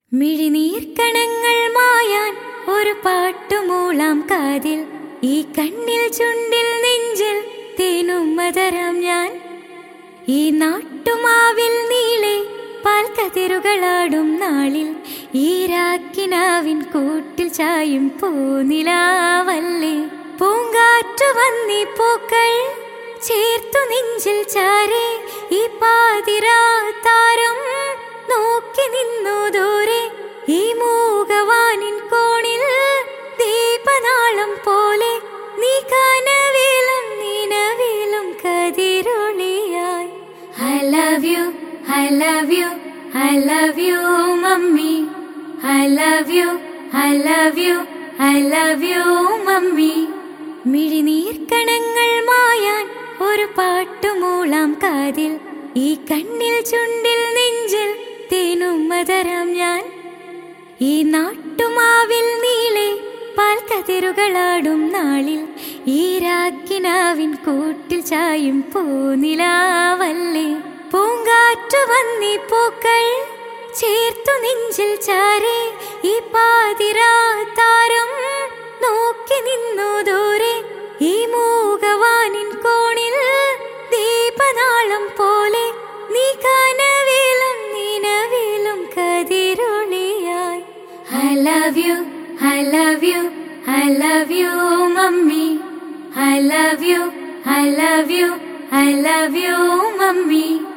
മിഴിനീർക്കണങ്ങൾ മായാൻ ഒരു പാട്ടുമൂളാം കാതിൽ, ഈ കണ്ണിൽ ചുണ്ടിൽ നെഞ്ചിൽ തേനും മധുരം ഞാൻ. ഈ നാട്ടുമാവിൽ നീളെ പാൽക്കതിരുകളാടും നാളിൽ, ഈ രാക്കിനാവിൻ കൂട്ടിൽ ചായും പൂനിലാവല്ലേ. പൂങ്കാറ്റു വന്നി പൂക്കൾ ചേർത്തു നെഞ്ചിൽ ചാരേ, ഈ പാതിരാ താരം നോക്കി നിന്നു ദൂരെ. ഈ മൂകവാനിൻ കോണിൽ ദീപനാളം പോലെ, നീ കനവിലും നിലവിലും കതിരൊളിയായി. I love you, I love you, I love you mummy. I love you, I love you, I love you mummy. മിഴിനീർക്കണങ്ങൾ മായാൻ ഒരു പാട്ടുമൂളാം കാതിൽ, ഈ കണ്ണിൽ ചുണ്ടിൽ നെഞ്ചിൽ തേനും മധുരം ഞാൻ. ഈ നാട്ടുമാവിൽ നീളെ പാൽക്കതിരുകളാടും നാളിൽ, ഈ രാക്കിനാവിൻ കൂട്ടിൽ ചായും പൂനിലാവല്ലേ. പൂങ്കാറ്റു വന്നി പൂക്കൾ ചേർത്തു നെഞ്ചിൽ ചാരേ, ഈ പാതിരാ താരം നോക്കി നിന്നു ദൂരെ. ഈ മൂകവാനിൻ കോണിൽ ദീപനാളം പോലെ, നീ കനവിലും നിലവിലും കതിരൊളിയായി. I love you, I love you, I love you mummy. I love you, I love you, I love you mummy.